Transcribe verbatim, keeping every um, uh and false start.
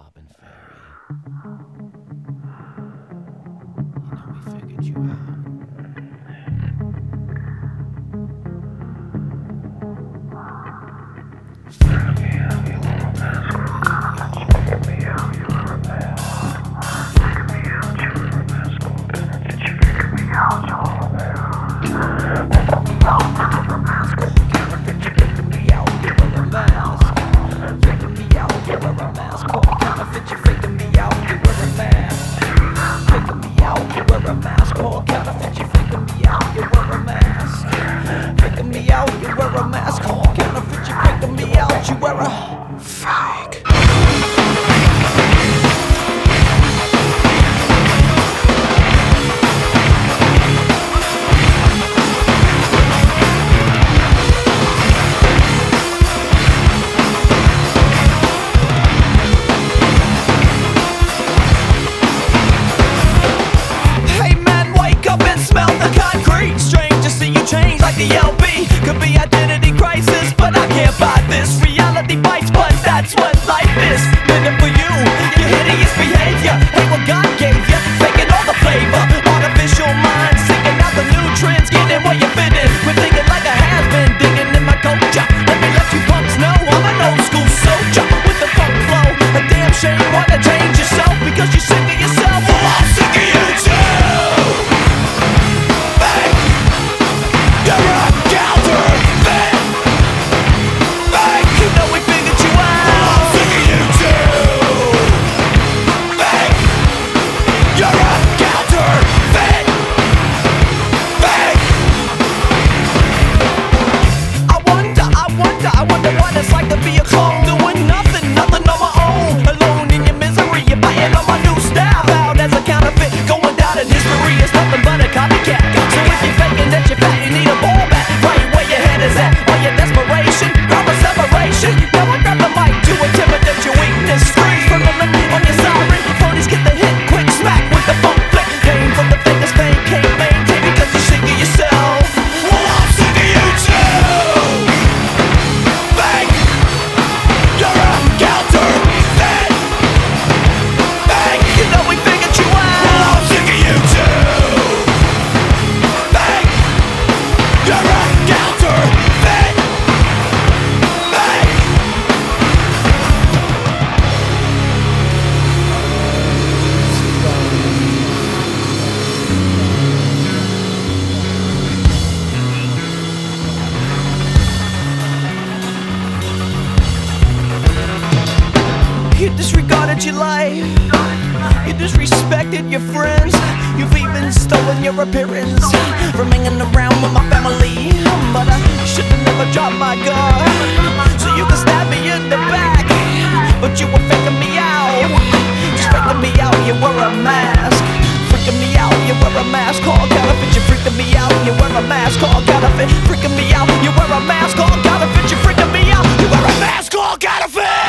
bobbing fairy. You know, we figured you out. The L B could be identity crisis, but I can't buy this. Reality bites, but that's what life is. Living for you, your hideous behavior. Hey, what God gave you, faking all the flavor. Artificial mind, seeking out the new trends, getting where you fit in. We're thinking like a has-been, digging in my culture. Let me let you punks know I'm an old school soldier with the funk flow. A damn shame, wanna change yourself because you're sick of yourself. Well, I'm sick of you too. I wonder what it's like to be a clone, doing nothing, nothing on my own. Alone in your misery, you're biting on my new style. Out as a counterfeit, going down in history is nothing but a copycat. So if you're faking that you're fat, you need a ball back. Right where your head is at, all your desperation, grab a separation. Now I grab the mic to intimidate your weakness. Screams from the lip on your siren. Phonies get the hit, quick smack with the funk flick. Game from the fakest fame, can't maintain because you're sick of yourself. Well, I'm sick of you too. You disregarded your life, you disrespected your friends. You've even stolen your appearance from hanging around with my family. But I should've never dropped my guard, so you can stab me in the back. But you were faking me out, just faking me out, you wear a mask. Freaking me out, you wear a mask called counterfeit. You're freaking me out, you wear a mask called counterfeit. Freaking me out, you wear a mask called counterfeit. You're freaking me out, you wear a mask called counterfeit.